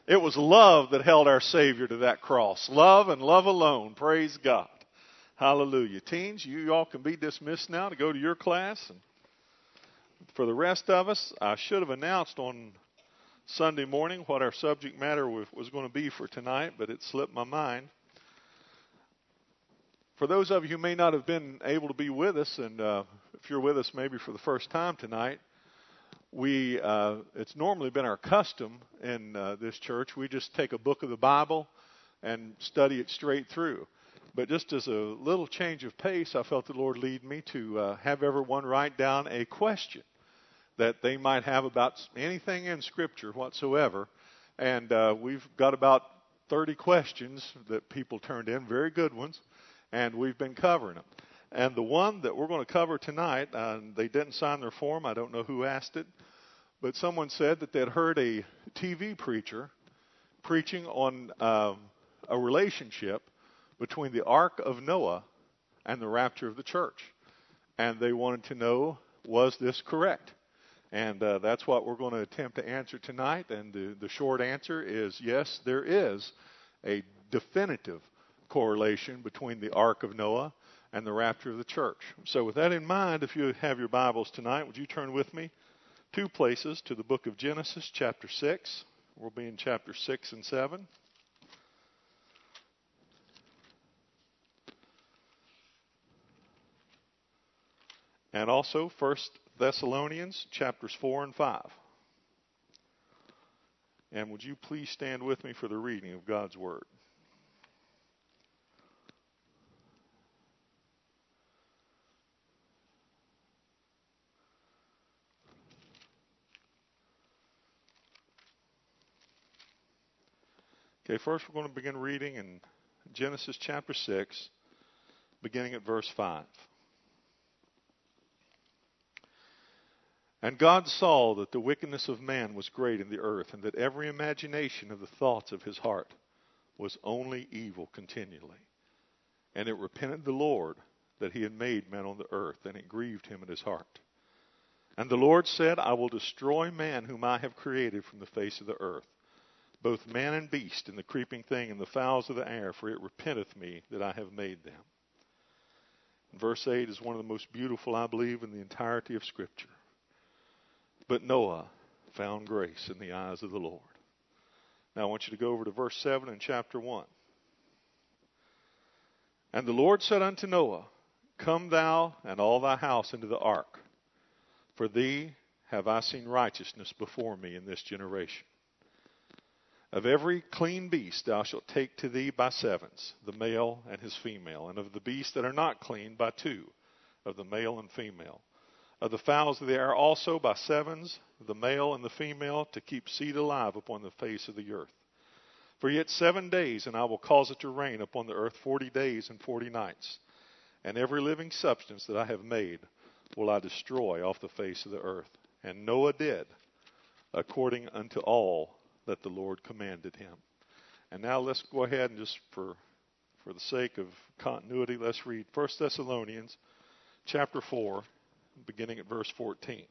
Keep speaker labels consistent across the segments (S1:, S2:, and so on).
S1: It was love that held our Savior to that cross. Love and love alone. Praise God. Hallelujah. Teens, you all can be dismissed now to go to your class. And for the rest of us, I should have announced on Sunday morning what our subject matter was going to be for tonight, but it slipped my mind. For those of you who may not have been able to be with us, and if you're with us maybe for the first time tonight, it's normally been our custom in this church. We just take a book of the Bible and study it straight through. But just as a little change of pace, I felt the Lord lead me to have everyone write down a question that they might have about anything in Scripture whatsoever. And we've got about 30 questions that people turned in, very good ones, and we've been covering them. And the one that we're going to cover tonight, they didn't sign their form. I don't know who asked it. But someone said that they'd heard a TV preacher preaching on a relationship between the Ark of Noah and the rapture of the church. And they wanted to know, was this correct? And that's what we're going to attempt to answer tonight. And the short answer is yes, there is a definitive correlation between the Ark of Noah and the rapture of the church. So with that in mind, if you have your Bibles tonight, would you turn with me two places to the book of Genesis, chapter 6. We'll be in chapter 6 and 7. And also 1 Thessalonians, chapters 4 and 5. And would you please stand with me for the reading of God's Word? Okay, first we're going to begin reading in Genesis chapter 6, beginning at verse 5. And God saw that the wickedness of man was great in the earth, and that every imagination of the thoughts of his heart was only evil continually. And it repented the Lord that he had made man on the earth, and it grieved him in his heart. And the Lord said, I will destroy man whom I have created from the face of the earth, both man and beast, and the creeping thing, and the fowls of the air, for it repenteth me that I have made them. And verse 8 is one of the most beautiful, I believe, in the entirety of Scripture. But Noah found grace in the eyes of the Lord. Now I want you to go over to verse 7 in chapter 1. And the Lord said unto Noah, Come thou and all thy house into the ark, for thee have I seen righteousness before me in this generation. Of every clean beast thou shalt take to thee by sevens, the male and his female, and of the beasts that are not clean by two, of the male and female. Of the fowls of the air also by sevens, the male and the female, to keep seed alive upon the face of the earth. For yet 7 days, and I will cause it to rain upon the earth 40 days and 40 nights. And every living substance that I have made will I destroy off the face of the earth. And Noah did according unto all that the Lord commanded him. And now let's go ahead and just for the sake of continuity, let's read 1 Thessalonians chapter 4, beginning at verse 14.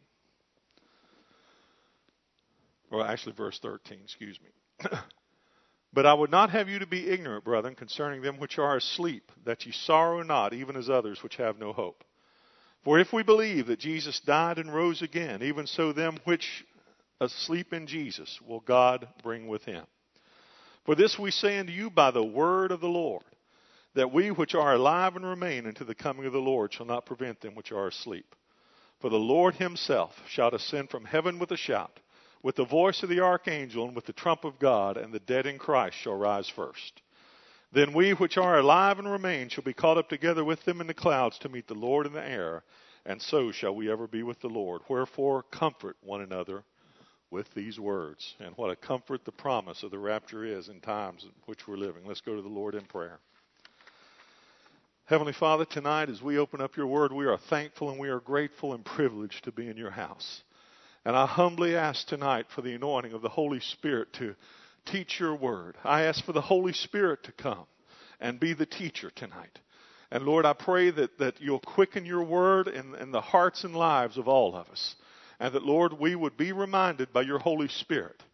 S1: Or actually verse 13, excuse me. But I would not have you to be ignorant, brethren, concerning them which are asleep, that ye sorrow not, even as others which have no hope. For if we believe that Jesus died and rose again, even so them which asleep in Jesus will God bring with him. For this we say unto you by the word of the Lord, that we which are alive and remain unto the coming of the Lord shall not prevent them which are asleep. For the Lord himself shall ascend from heaven with a shout, with the voice of the archangel, and with the trump of God, and the dead in Christ shall rise first. Then we which are alive and remain shall be caught up together with them in the clouds to meet the Lord in the air, and so shall we ever be with the Lord. Wherefore comfort one another with these words. And what a comfort the promise of the rapture is in times in which we're living. Let's go to the Lord in prayer. Heavenly Father, tonight as we open up your word, we are thankful and we are grateful and privileged to be in your house. And I humbly ask tonight for the anointing of the Holy Spirit to teach your word. I ask for the Holy Spirit to come and be the teacher tonight. And Lord, I pray that you'll quicken your word in the hearts and lives of all of us. And that, Lord, we would be reminded by your Holy Spirit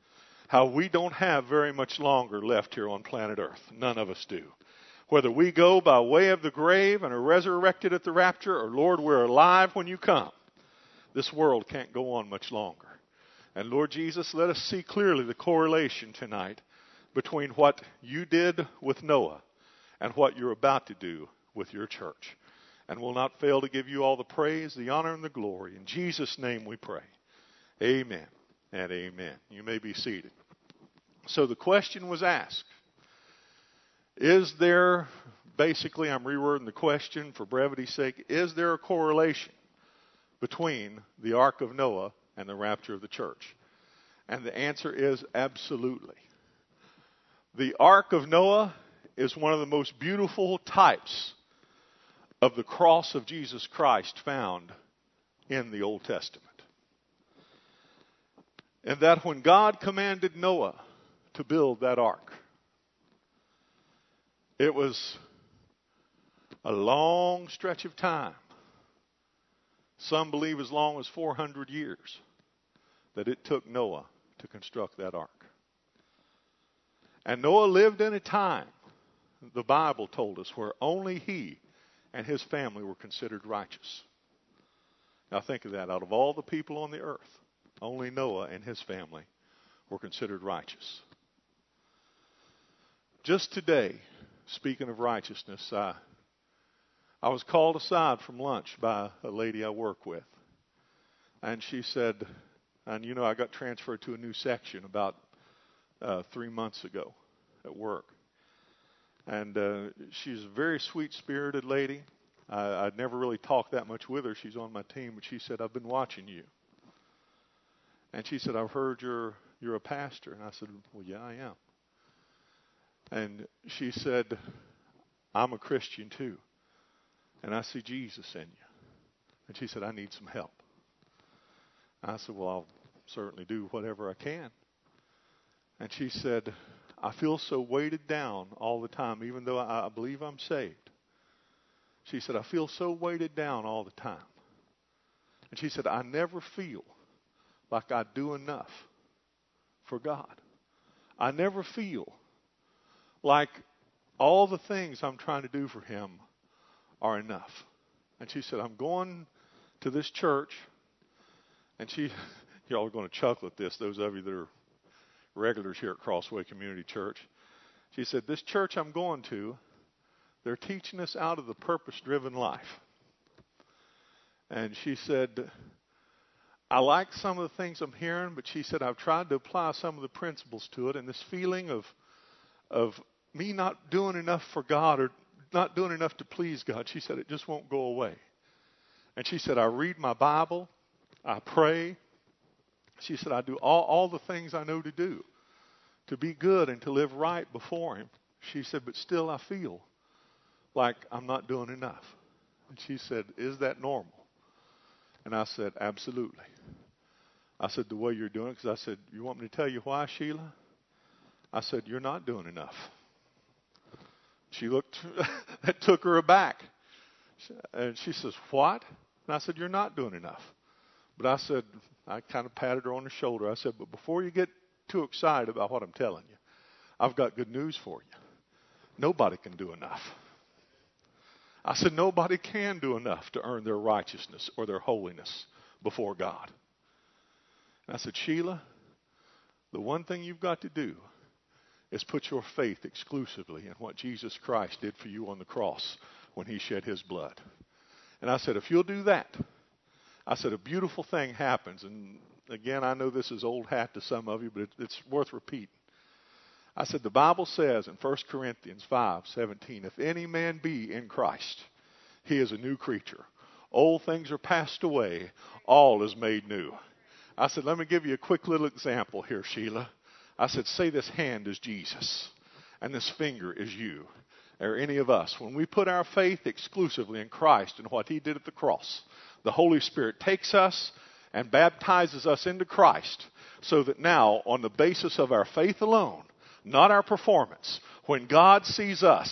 S1: how we don't have very much longer left here on planet Earth. None of us do. Whether we go by way of the grave and are resurrected at the rapture, or, Lord, we're alive when you come, this world can't go on much longer. And, Lord Jesus, let us see clearly the correlation tonight between what you did with Noah and what you're about to do with your church. And we'll not fail to give you all the praise, the honor, and the glory. In Jesus' name we pray. Amen and amen. You may be seated. So the question was asked, is there, basically I'm rewording the question for brevity's sake, is there a correlation between the Ark of Noah and the rapture of the church? And the answer is absolutely. The Ark of Noah is one of the most beautiful types of the cross of Jesus Christ found in the Old Testament. And that when God commanded Noah to build that ark, it was a long stretch of time. Some believe as long as 400 years that it took Noah to construct that ark. And Noah lived in a time, the Bible told us, where only he and his family were considered righteous. Now think of that. Out of all the people on the earth, only Noah and his family were considered righteous. Just today, speaking of righteousness, I was called aside from lunch by a lady I work with. And she said, and you know, I got transferred to a new section about 3 months ago at work. And she's a very sweet-spirited lady. I'd never really talked that much with her. She's on my team, but she said, I've been watching you. And she said, I've heard you're a pastor. And I said, well, yeah, I am. And she said, I'm a Christian too. And I see Jesus in you. And she said, I need some help. And I said, well, I'll certainly do whatever I can. And she said, I feel so weighted down all the time, even though I believe I'm saved. She said, I feel so weighted down all the time. And she said, I never feel like I do enough for God. I never feel like all the things I'm trying to do for Him are enough. And she said, I'm going to this church. And y'all are going to chuckle at this, those of you that are regulars here at Crossway Community Church. She said, this church I'm going to, they're teaching us out of the purpose-driven life. And she said, I like some of the things I'm hearing, but she said, I've tried to apply some of the principles to it, and this feeling of me not doing enough for God or not doing enough to please God, she said, it just won't go away. And she said, I read my Bible, I pray. She said, I do all the things I know to do to be good and to live right before Him. She said, but still I feel like I'm not doing enough. And she said, is that normal? And I said, absolutely. I said, the way you're doing it, because I said, you want me to tell you why, Sheila? I said, you're not doing enough. She looked, that took her aback. And she says, what? And I said, you're not doing enough. But I said, I kind of patted her on the shoulder. I said, but before you get too excited about what I'm telling you, I've got good news for you. Nobody can do enough. I said, nobody can do enough to earn their righteousness or their holiness before God. And I said, Sheila, the one thing you've got to do is put your faith exclusively in what Jesus Christ did for you on the cross when He shed His blood. And I said, if you'll do that, I said, a beautiful thing happens. And again, I know this is old hat to some of you, but it's worth repeating. I said, the Bible says in 1 Corinthians 5:17, if any man be in Christ, he is a new creature. Old things are passed away. All is made new. I said, let me give you a quick little example here, Sheila. I said, say this hand is Jesus and this finger is you or any of us. When we put our faith exclusively in Christ and what He did at the cross, the Holy Spirit takes us and baptizes us into Christ so that now, on the basis of our faith alone, not our performance, when God sees us,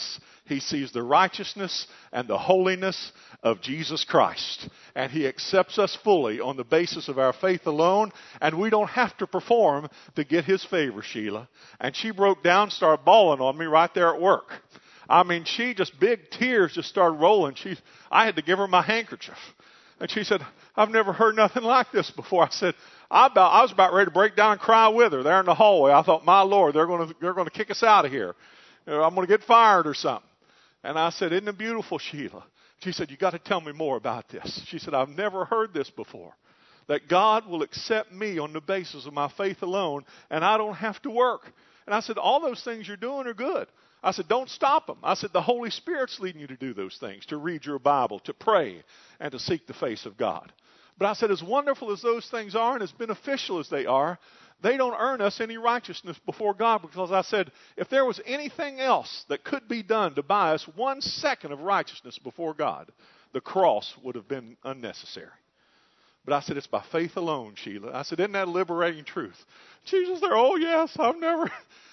S1: He sees the righteousness and the holiness of Jesus Christ. And He accepts us fully on the basis of our faith alone. And we don't have to perform to get His favor, Sheila. And she broke down, started bawling on me right there at work. I mean, she just, big tears just started rolling. I had to give her my handkerchief. And she said, I've never heard nothing like this before. I said, I was about ready to break down and cry with her there in the hallway. I thought, my Lord, they're going to kick us out of here. I'm going to get fired or something. And I said, isn't it beautiful, Sheila? She said, you got to tell me more about this. She said, I've never heard this before. That God will accept me on the basis of my faith alone, and I don't have to work. And I said, all those things you're doing are good. I said, don't stop them. I said, the Holy Spirit's leading you to do those things, to read your Bible, to pray, and to seek the face of God. But I said, as wonderful as those things are and as beneficial as they are, they don't earn us any righteousness before God, because I said, if there was anything else that could be done to buy us 1 second of righteousness before God, the cross would have been unnecessary. But I said, it's by faith alone, Sheila. I said, isn't that a liberating truth? She just said, oh, yes, I've never...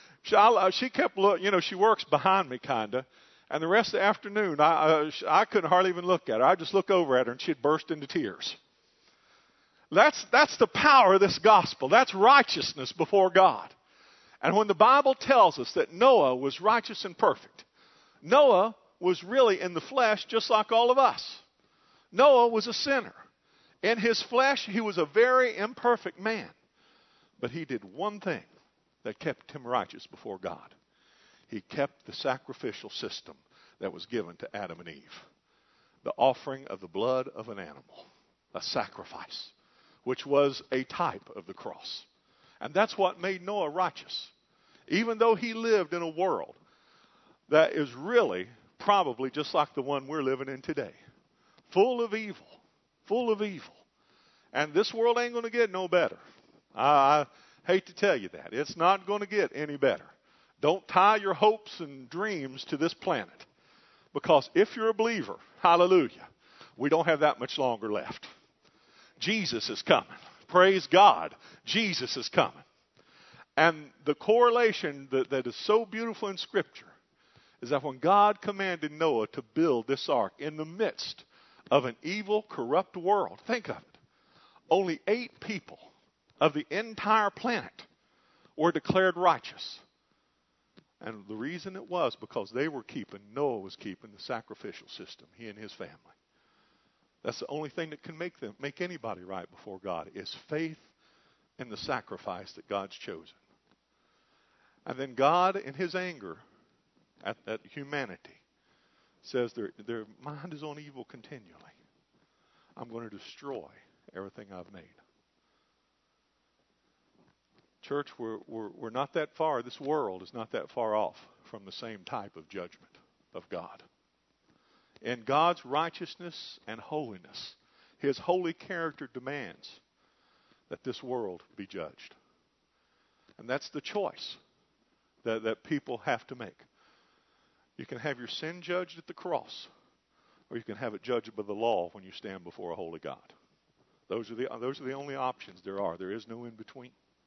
S1: She kept looking, she works behind me kind of. And the rest of the afternoon, I couldn't hardly even look at her. I'd just look over at her and she'd burst into tears. That's the power of this gospel. That's righteousness before God. And when the Bible tells us that Noah was righteous and perfect, Noah was really in the flesh just like all of us. Noah was a sinner. In his flesh, he was a very imperfect man. But he did one thing that kept him righteous before God. He kept the sacrificial system that was given to Adam and Eve. The offering of the blood of an animal. A sacrifice. Which was a type of the cross. And that's what made Noah righteous. Even though he lived in a world that is really probably just like the one we're living in today. Full of evil. Full of evil. And this world ain't going to get no better. I hate to tell you that. It's not going to get any better. Don't tie your hopes and dreams to this planet. Because if you're a believer, hallelujah, we don't have that much longer left. Jesus is coming. Praise God. Jesus is coming. And the correlation that is so beautiful in Scripture is that when God commanded Noah to build this ark in the midst of an evil, corrupt world, think of it, only 8 people of the entire planet were declared righteous. And the reason it was because Noah was keeping the sacrificial system, he and his family. That's the only thing that can make anybody right before God is faith in the sacrifice that God's chosen. And then God, in His anger at humanity, says their mind is on evil continually. I'm going to destroy everything I've made. Church, we're not that far. This world is not that far off from the same type of judgment of God. In God's righteousness and holiness, His holy character demands that this world be judged. And that's the choice that people have to make. You can have your sin judged at the cross, or you can have it judged by the law when you stand before a holy God. Those are the only options there are. There is no in between.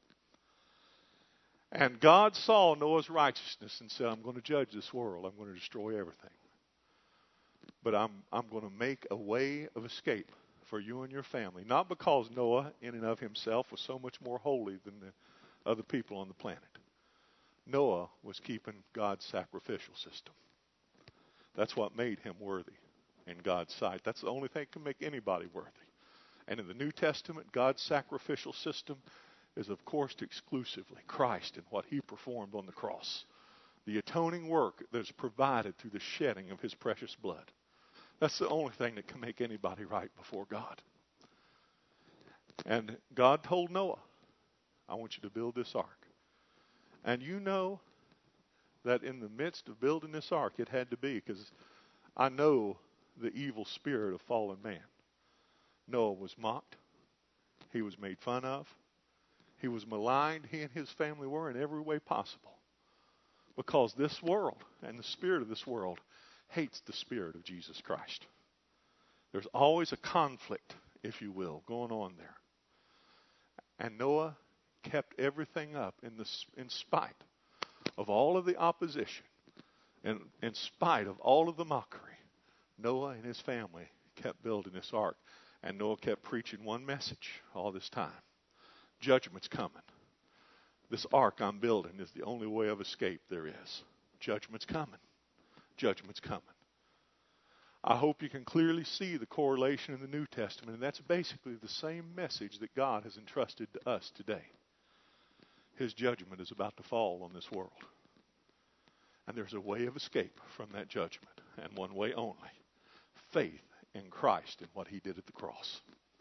S1: And God saw Noah's righteousness and said, I'm going to judge this world. I'm going to destroy everything. But I'm going to make a way of escape for you and your family. Not because Noah, in and of himself, was so much more holy than the other people on the planet. Noah was keeping God's sacrificial system. That's what made him worthy in God's sight. That's the only thing that can make anybody worthy. And in the New Testament, God's sacrificial system is, of course, exclusively Christ and what He performed on the cross. The atoning work that is provided through the shedding of His precious blood. That's the only thing that can make anybody right before God. And God told Noah, I want you to build this ark. And you know that in the midst of building this ark, it had to be, because I know the evil spirit of fallen man. Noah was mocked. He was made fun of. He was maligned. He and his family were in every way possible. Because this world and the spirit of this world hates the spirit of Jesus Christ. There's always a conflict, if you will, going on there. And Noah kept everything up in spite of all of the opposition. And in spite of all of the mockery, Noah and his family kept building this ark. And Noah kept preaching one message all this time. Judgment's coming. This ark I'm building is the only way of escape there is. Judgment's coming. Judgment's coming. I hope you can clearly see the correlation in the New Testament, and that's basically the same message that God has entrusted to us today. His judgment is about to fall on this world. And there's a way of escape from that judgment, and one way only. Faith in Christ and what he did at the cross.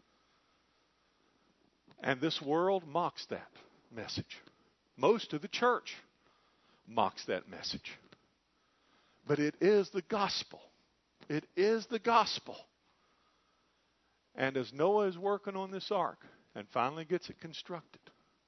S1: And this world mocks that message. Most of the church mocks that message. But it is the gospel. It is the gospel. And as Noah is working on this ark and finally gets it constructed,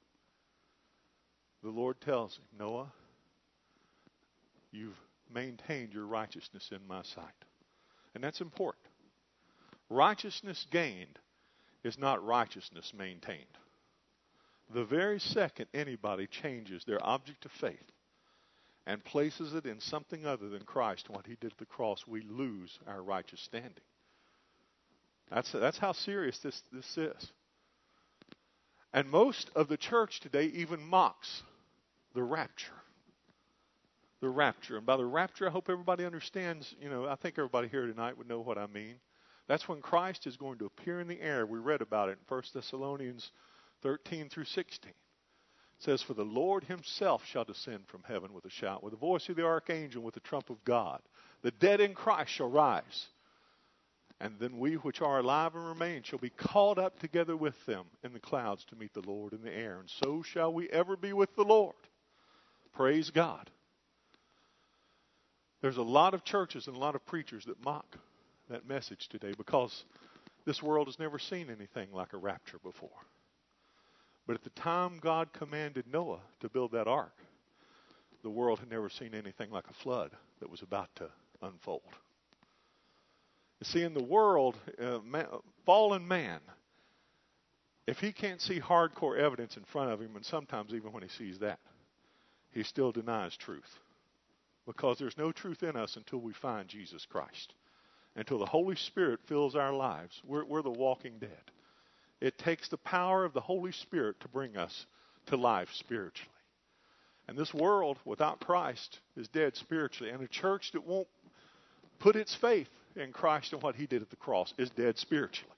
S1: the Lord tells him, Noah, you've maintained your righteousness in my sight. And that's important. Righteousness gained is not righteousness maintained. The very second anybody changes their object of faith and places it in something other than Christ and what he did at the cross, we lose our righteous standing. That's how serious this is. And most of the church today even mocks the rapture. The rapture. And by the rapture, I hope everybody understands, I think everybody here tonight would know what I mean. That's when Christ is going to appear in the air. We read about it in 1 Thessalonians 13 through 16. It says, for the Lord himself shall descend from heaven with a shout, with the voice of the archangel, with the trump of God. The dead in Christ shall rise. And then we which are alive and remain shall be caught up together with them in the clouds to meet the Lord in the air. And so shall we ever be with the Lord. Praise God. There's a lot of churches and a lot of preachers that mock that message today because this world has never seen anything like a rapture before. But at the time God commanded Noah to build that ark, the world had never seen anything like a flood that was about to unfold. You see, in the world, fallen man, if he can't see hardcore evidence in front of him, and sometimes even when he sees that, he still denies truth. Because there's no truth in us until we find Jesus Christ. Until the Holy Spirit fills our lives. We're the walking dead. It takes the power of the Holy Spirit to bring us to life spiritually. And this world without Christ is dead spiritually. And a church that won't put its faith in Christ and what he did at the cross is dead spiritually.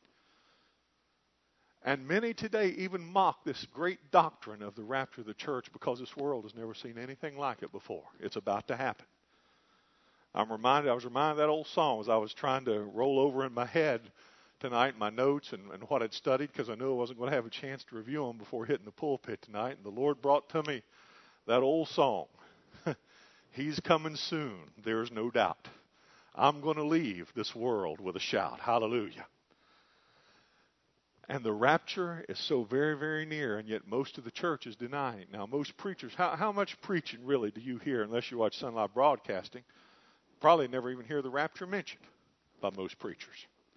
S1: And many today even mock this great doctrine of the rapture of the church because this world has never seen anything like it before. It's about to happen. I was reminded of that old song as I was trying to roll over in my head tonight my notes and what I'd studied because I knew I wasn't going to have a chance to review them before hitting the pulpit tonight. And the Lord brought to me that old song. He's coming soon, there's no doubt. I'm going to leave this world with a shout. Hallelujah. And the rapture is so very, very near, and yet most of the church is denying it. Now, most preachers, how much preaching really do you hear, unless you watch Sun Life Broadcasting? Probably never even hear the rapture mentioned by most preachers.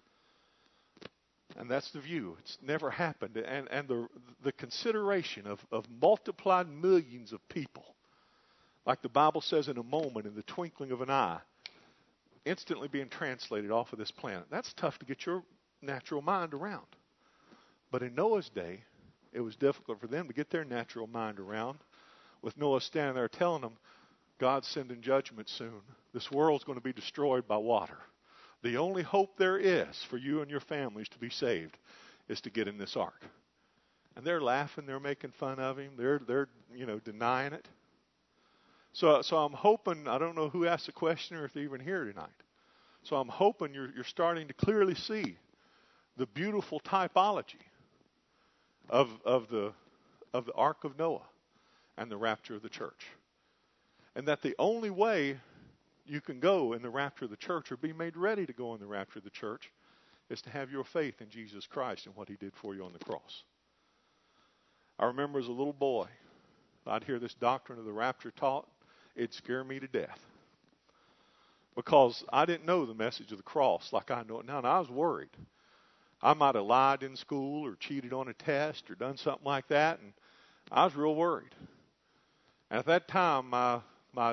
S1: And that's the view. It's never happened. And the consideration of multiplied millions of people, like the Bible says, in a moment, in the twinkling of an eye, instantly being translated off of this planet. That's tough to get your natural mind around. But in Noah's day, it was difficult for them to get their natural mind around. With Noah standing there telling them, God's sending judgment soon. This world's going to be destroyed by water. The only hope there is for you and your families to be saved is to get in this ark. And they're laughing, they're making fun of him, they're denying it. So I'm hoping, I don't know who asked the question or if they're even here tonight. So I'm hoping you're starting to clearly see the beautiful typology of the Ark of Noah and the rapture of the church. And that the only way you can go in the rapture of the church or be made ready to go in the rapture of the church is to have your faith in Jesus Christ and what he did for you on the cross. I remember as a little boy, I'd hear this doctrine of the rapture taught. It'd scare me to death. Because I didn't know the message of the cross like I know it now. And I was worried. I might have lied in school or cheated on a test or done something like that. And I was real worried. And at that time, my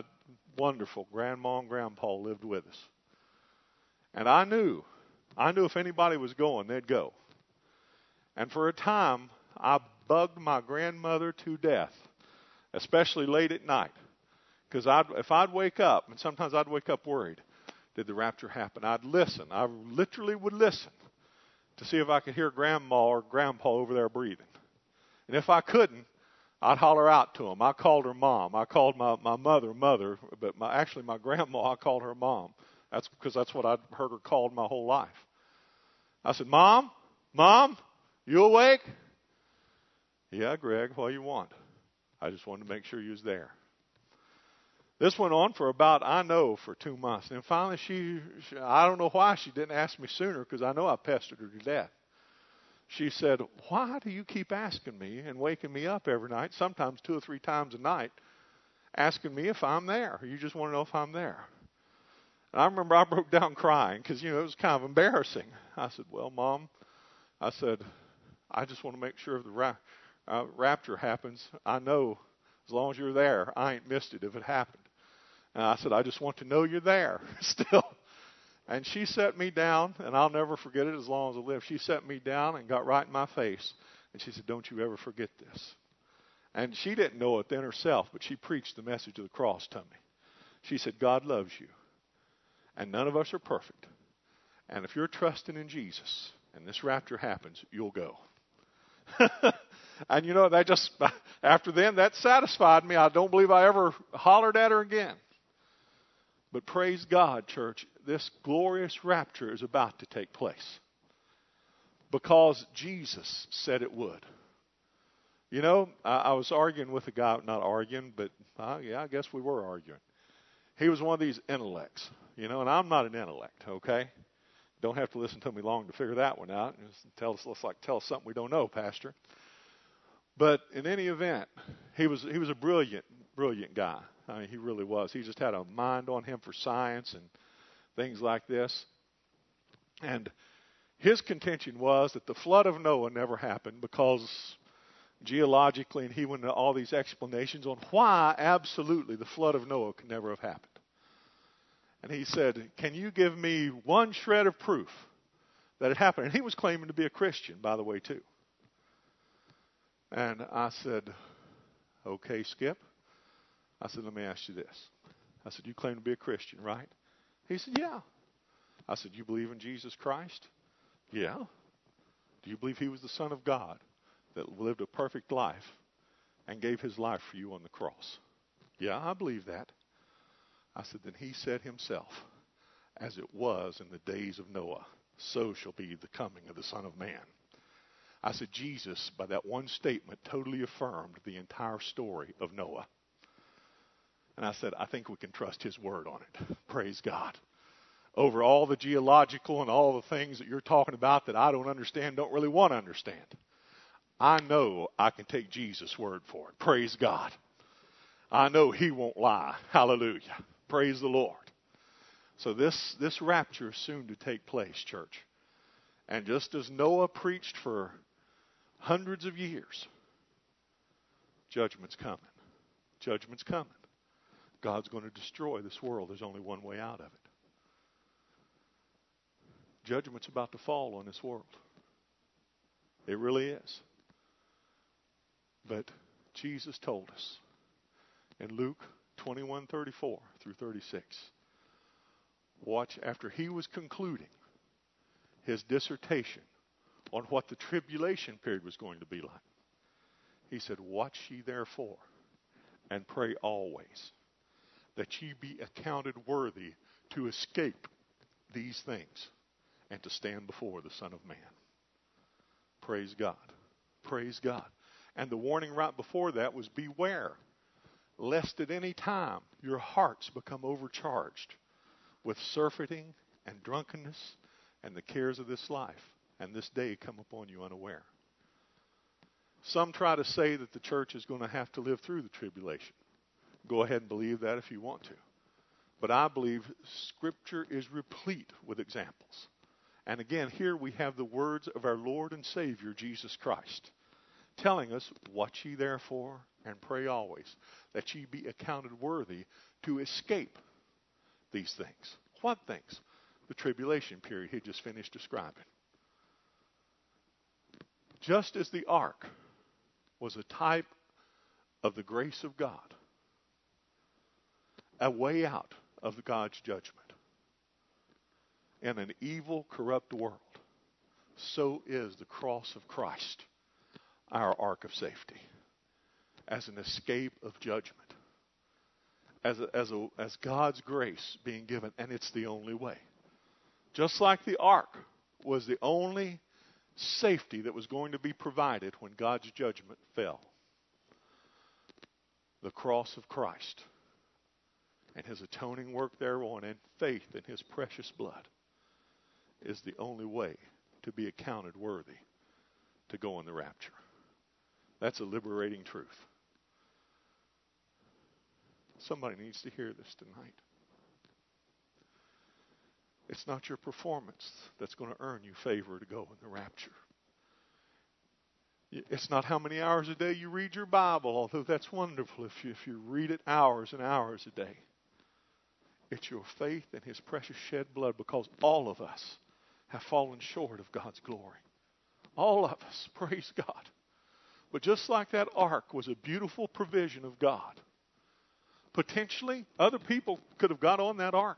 S1: wonderful grandma and grandpa lived with us. And I knew if anybody was going, they'd go. And for a time, I bugged my grandmother to death, especially late at night. Because if I'd wake up, and sometimes I'd wake up worried, did the rapture happen? I'd listen. I literally would listen to see if I could hear grandma or grandpa over there breathing. And if I couldn't, I'd holler out to them. I called her mom. I called my mother, but actually my grandma, I called her mom. That's because that's what I'd heard her called my whole life. I said, Mom, you awake? Yeah, Greg, what do you want? I just wanted to make sure you was there. This went on for about, for 2 months. And finally I don't know why she didn't ask me sooner, because I know I pestered her to death. She said, why do you keep asking me and waking me up every night, sometimes 2 or 3 times a night, asking me if I'm there? You just want to know if I'm there. And I remember I broke down crying because, it was kind of embarrassing. I said, well, Mom, I just want to make sure if the rapture happens, I know as long as you're there, I ain't missed it if it happened. And I said, I just want to know you're there still. And she set me down, and I'll never forget it as long as I live. She set me down and got right in my face. And she said, don't you ever forget this. And she didn't know it then herself, but she preached the message of the cross to me. She said, God loves you. And none of us are perfect. And if you're trusting in Jesus and this rapture happens, you'll go. And that just, after then, that satisfied me. I don't believe I ever hollered at her again. But praise God, church, this glorious rapture is about to take place. Because Jesus said it would. I was arguing with a guy, not arguing, but I guess we were arguing. He was one of these intellects, and I'm not an intellect, okay? Don't have to listen to me long to figure that one out. Tell us something we don't know, Pastor. But in any event, he was a brilliant guy. I mean, he really was. He just had a mind on him for science and things like this. And his contention was that the flood of Noah never happened because geologically, and he went into all these explanations on why absolutely the flood of Noah could never have happened. And he said, can you give me one shred of proof that it happened? And he was claiming to be a Christian, by the way, too. And I said, okay, Skip. I said, let me ask you this. I said, you claim to be a Christian, right? He said, yeah. I said, you believe in Jesus Christ? Yeah. Do you believe he was the Son of God that lived a perfect life and gave his life for you on the cross? Yeah, I believe that. I said, then he said himself, as it was in the days of Noah, so shall be the coming of the Son of Man. I said, Jesus, by that one statement, totally affirmed the entire story of Noah. And I said, I think we can trust his word on it. Praise God. Over all the geological and all the things that you're talking about that I don't understand, don't really want to understand, I know I can take Jesus' word for it. Praise God. I know he won't lie. Hallelujah. Praise the Lord. So this rapture is soon to take place, church. And just as Noah preached for hundreds of years, judgment's coming. Judgment's coming. God's going to destroy this world. There's only one way out of it. Judgment's about to fall on this world. It really is. But Jesus told us in Luke 21:34 through 36, watch, after he was concluding his dissertation on what the tribulation period was going to be like, he said, watch ye therefore and pray always, that ye be accounted worthy to escape these things and to stand before the Son of Man. Praise God. Praise God. And the warning right before that was, beware, lest at any time your hearts become overcharged with surfeiting and drunkenness and the cares of this life, and this day come upon you unaware. Some try to say that the church is going to have to live through the tribulation. Go ahead and believe that if you want to. But I believe Scripture is replete with examples. And again, here we have the words of our Lord and Savior, Jesus Christ, telling us, watch ye therefore and pray always that ye be accounted worthy to escape these things. What things? The tribulation period he just finished describing. Just as the ark was a type of the grace of God, a way out of God's judgment in an evil, corrupt world, so is the cross of Christ our ark of safety, as an escape of judgment, as God's grace being given, and it's the only way. Just like the ark was the only safety that was going to be provided when God's judgment fell, the cross of Christ and his atoning work thereon and faith in his precious blood is the only way to be accounted worthy to go in the rapture. That's a liberating truth. Somebody needs to hear this tonight. It's not your performance that's going to earn you favor to go in the rapture. It's not how many hours a day you read your Bible, although that's wonderful if you read it hours and hours a day. It's your faith in his precious shed blood, because all of us have fallen short of God's glory. All of us, praise God. But just like that ark was a beautiful provision of God, potentially other people could have got on that ark.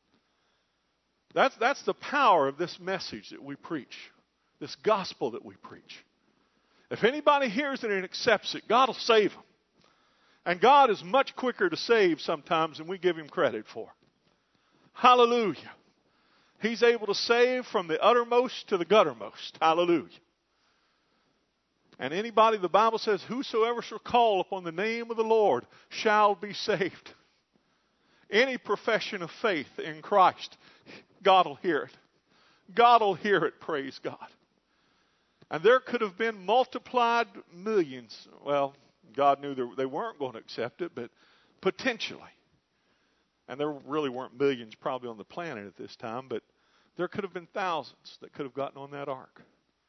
S1: That's the power of this message that we preach, this gospel that we preach. If anybody hears it and accepts it, God will save them. And God is much quicker to save sometimes than we give him credit for. Hallelujah. He's able to save from the uttermost to the guttermost. Hallelujah. And anybody, the Bible says, whosoever shall call upon the name of the Lord shall be saved. Any profession of faith in Christ, God will hear it. God will hear it, praise God. And there could have been multiplied millions. Well, God knew they weren't going to accept it, but potentially. And there really weren't millions probably on the planet at this time, but there could have been thousands that could have gotten on that ark.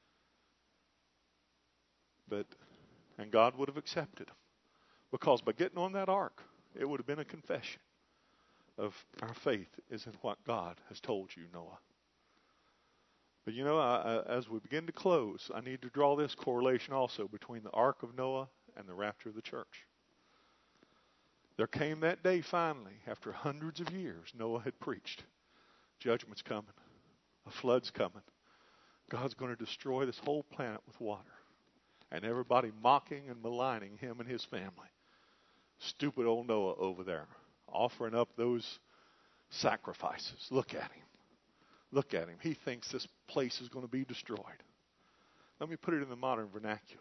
S1: And God would have accepted them. Because by getting on that ark, it would have been a confession of our faith is in what God has told you, Noah. But as we begin to close, I need to draw this correlation also between the ark of Noah and the rapture of the church. There came that day finally, after hundreds of years, Noah had preached. Judgment's coming. A flood's coming. God's going to destroy this whole planet with water. And everybody mocking and maligning him and his family. Stupid old Noah over there, offering up those sacrifices. Look at him. Look at him. He thinks this place is going to be destroyed. Let me put it in the modern vernacular.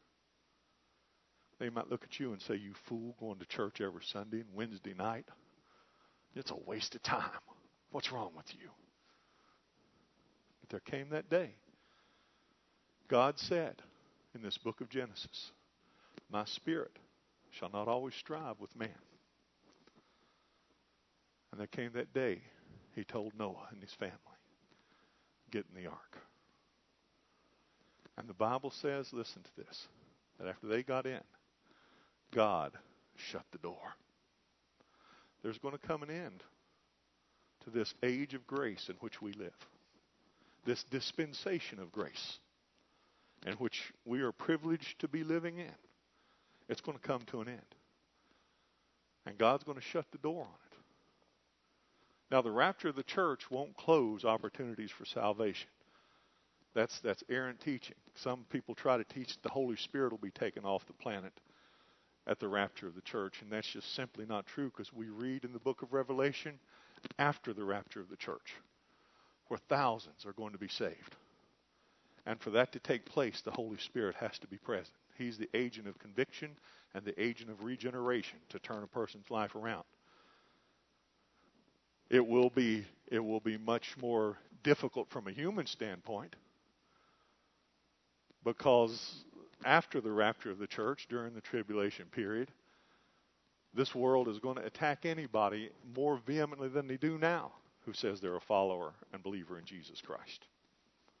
S1: They might look at you and say, you fool, going to church every Sunday and Wednesday night. It's a waste of time. What's wrong with you? But there came that day. God said in this book of Genesis, my spirit shall not always strive with man. And there came that day, he told Noah and his family, get in the ark. And the Bible says, listen to this, that after they got in, God shut the door. There's going to come an end to this age of grace in which we live. This dispensation of grace in which we are privileged to be living in. It's going to come to an end. And God's going to shut the door on it. Now, the rapture of the church won't close opportunities for salvation. That's errant teaching. Some people try to teach that the Holy Spirit will be taken off the planet at the rapture of the church, and that's just simply not true, because we read in the book of Revelation after the rapture of the church where thousands are going to be saved. And for that to take place, the Holy Spirit has to be present. He's the agent of conviction and the agent of regeneration to turn a person's life around. It will be much more difficult from a human standpoint, because after the rapture of the church, during the tribulation period, this world is going to attack anybody more vehemently than they do now who says they're a follower and believer in Jesus Christ.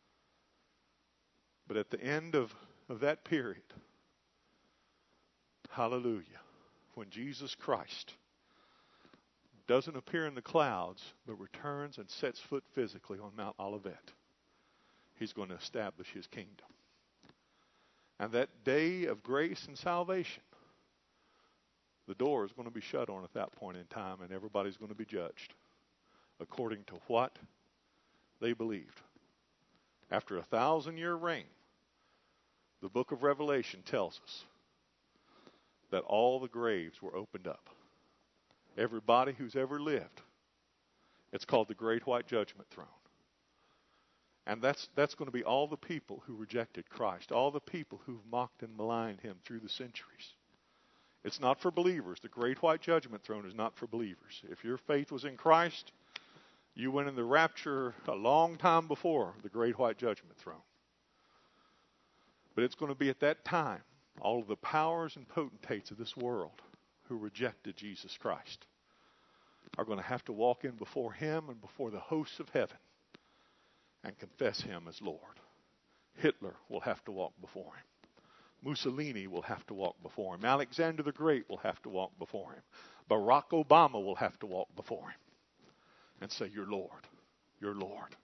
S1: But at the end of that period, Hallelujah. When Jesus Christ doesn't appear in the clouds, but returns and sets foot physically on Mount Olivet, He's going to establish His kingdom. And that day of grace and salvation, the door is going to be shut on at that point in time, and everybody's going to be judged according to what they believed. After 1,000-year reign, the book of Revelation tells us that all the graves were opened up. Everybody who's ever lived. It's called the Great White Judgment Throne. And that's going to be all the people who rejected Christ, all the people who've mocked and maligned Him through the centuries. It's not for believers. The Great White Judgment Throne is not for believers. If your faith was in Christ, you went in the rapture a long time before the Great White Judgment Throne. But it's going to be at that time, all of the powers and potentates of this world who rejected Jesus Christ are going to have to walk in before Him and before the hosts of heaven and confess Him as Lord. Hitler will have to walk before Him. Mussolini will have to walk before Him. Alexander the Great will have to walk before Him. Barack Obama will have to walk before Him and say, "You're Lord. You're Lord."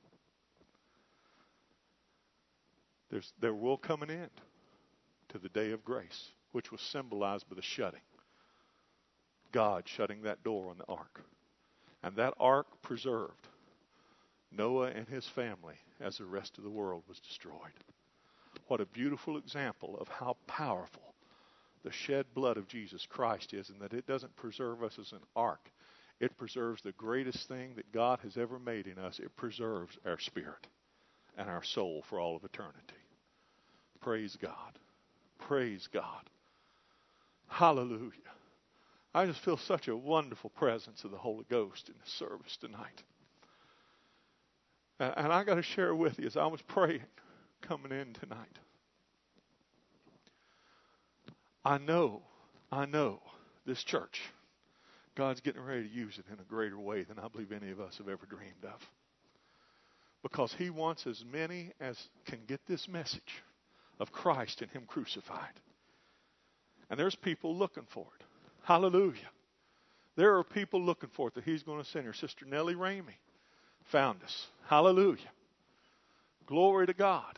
S1: There will come an end to the day of grace, which was symbolized by the shutting. God shutting that door on the ark. And that ark preserved Noah and his family as the rest of the world was destroyed. What a beautiful example of how powerful the shed blood of Jesus Christ is, and that it doesn't preserve us as an ark. It preserves the greatest thing that God has ever made in us. It preserves our spirit and our soul for all of eternity. Praise God. Praise God. Hallelujah. I just feel such a wonderful presence of the Holy Ghost in the service tonight. And I got to share with you as I was praying coming in tonight. I know this church, God's getting ready to use it in a greater way than I believe any of us have ever dreamed of. Because He wants as many as can get this message of Christ and Him crucified. And there's people looking for it. Hallelujah. There are people looking for it that He's going to send her. Sister Nellie Ramey found us. Hallelujah. Glory to God.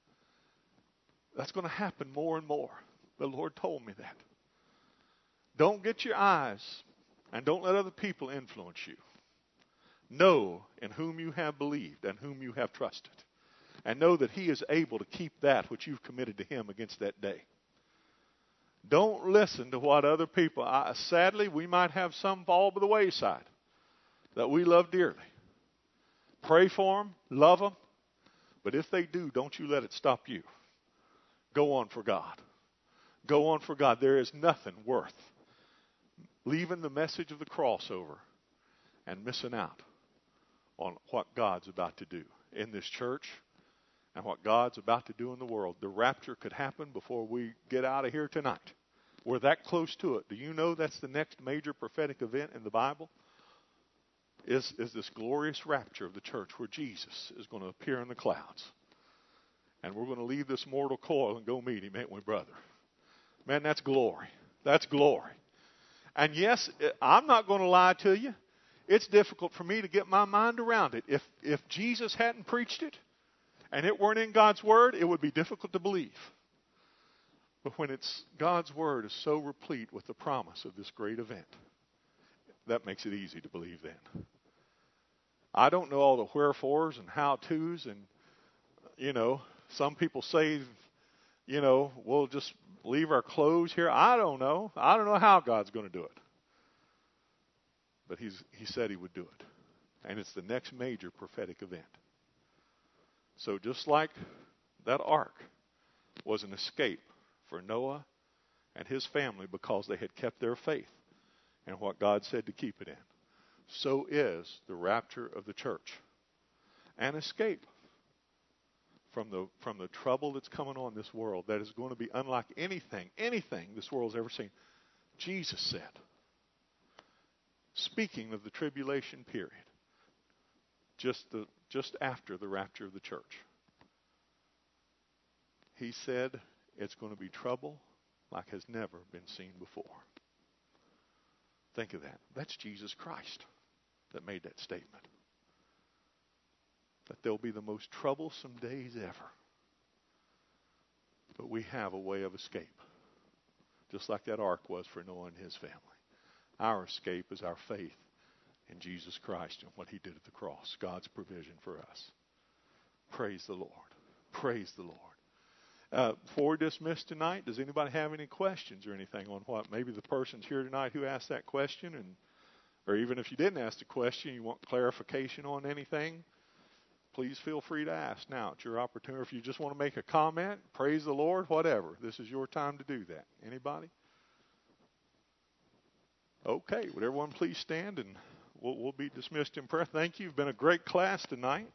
S1: That's going to happen more and more. The Lord told me that. Don't get your eyes and don't let other people influence you. Know in whom you have believed and whom you have trusted. And know that He is able to keep that which you've committed to Him against that day. Don't listen to what other people... sadly, we might have some fall by the wayside that we love dearly. Pray for them, love them. But if they do, don't you let it stop you. Go on for God. Go on for God. There is nothing worth leaving the message of the cross over and missing out on what God's about to do in this church and what God's about to do in the world. The rapture could happen before we get out of here tonight. We're that close to it. Do you know that's the next major prophetic event in the Bible? Is this glorious rapture of the church where Jesus is going to appear in the clouds. And we're going to leave this mortal coil and go meet Him, ain't we, brother? Man, that's glory. That's glory. And yes, I'm not going to lie to you. It's difficult for me to get my mind around it. If Jesus hadn't preached it and it weren't in God's Word, it would be difficult to believe. But when God's Word is so replete with the promise of this great event, that makes it easy to believe then. I don't know all the wherefores and how-tos and, some people say, we'll just leave our clothes here. I don't know. I don't know how God's going to do it. But He said He would do it. And it's the next major prophetic event. So just like that ark was an escape for Noah and his family because they had kept their faith and what God said to keep it in, so is the rapture of the church an escape from the trouble that's coming on this world that is going to be unlike anything this world's ever seen. Jesus said, speaking of the tribulation period, just after the rapture of the church, He said it's going to be trouble like has never been seen before. Think of that. That's Jesus Christ that made that statement. That there'll be the most troublesome days ever. But we have a way of escape. Just like that ark was for Noah and his family. Our escape is our faith in Jesus Christ and what he did at the cross. God's provision for us. Praise the Lord. Praise the Lord. Before we dismiss tonight, does anybody have any questions or anything on what maybe the person's here tonight who asked that question, or even if you didn't ask the question, you want clarification on anything, please feel free to ask now. It's your opportunity. If you just want to make a comment, praise the Lord, whatever. This is your time to do that. Anybody? Okay. Would everyone please stand and we'll be dismissed in prayer. Thank you. You've been a great class tonight.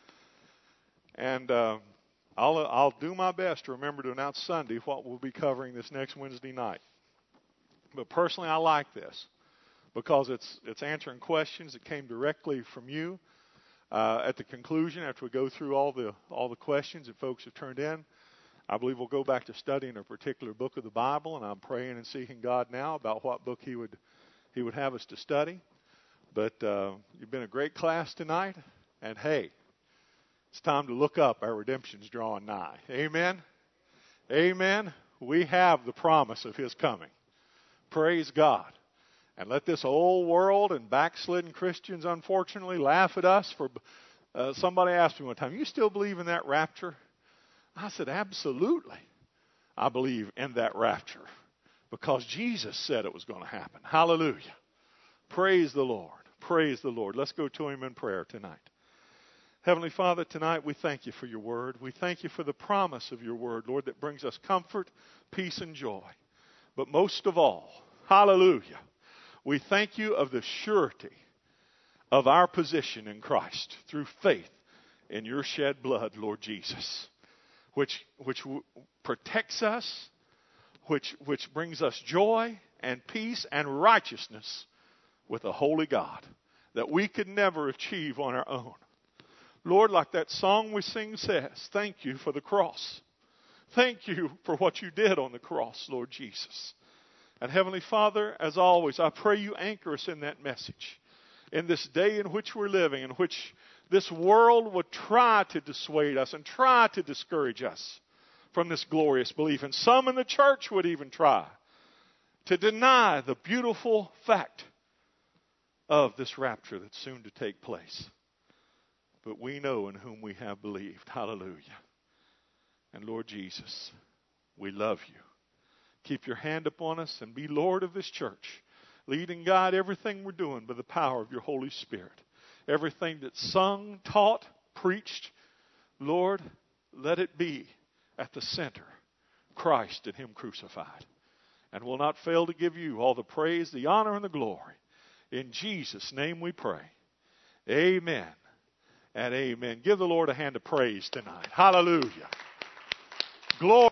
S1: And I'll do my best to remember to announce Sunday what we'll be covering this next Wednesday night. But personally, I like this because it's answering questions that came directly from you. At the conclusion, after we go through all the questions that folks have turned in, I believe we'll go back to studying a particular book of the Bible, and I'm praying and seeking God now about what book He would have us to study. But you've been a great class tonight, and hey, it's time to look up. Our redemption's drawing nigh. Amen? Amen? We have the promise of His coming. Praise God. And let this old world and backslidden Christians, unfortunately, laugh at us for... somebody asked me one time, you still believe in that rapture? I said, absolutely. I believe in that rapture because Jesus said it was going to happen. Hallelujah. Praise the Lord. Praise the Lord. Let's go to Him in prayer tonight. Heavenly Father, tonight we thank You for Your word. We thank You for the promise of Your word, Lord, that brings us comfort, peace, and joy. But most of all, hallelujah, we thank You of the surety of our position in Christ through faith in Your shed blood, Lord Jesus, which protects us, which brings us joy and peace and righteousness with a holy God that we could never achieve on our own. Lord, like that song we sing says, thank You for the cross. Thank You for what You did on the cross, Lord Jesus. And Heavenly Father, as always, I pray You anchor us in that message. In this day in which we're living, in which this world would try to dissuade us and try to discourage us from this glorious belief. And some in the church would even try to deny the beautiful fact of this rapture that's soon to take place. But we know in whom we have believed. Hallelujah. And Lord Jesus, we love You. Keep Your hand upon us and be Lord of this church. Lead and guide everything we're doing by the power of Your Holy Spirit. Everything that's sung, taught, preached, Lord, let it be at the center, Christ and Him crucified. And we'll not fail to give You all the praise, the honor, and the glory. In Jesus' name we pray. Amen and amen. Give the Lord a hand of praise tonight. Hallelujah. Glory.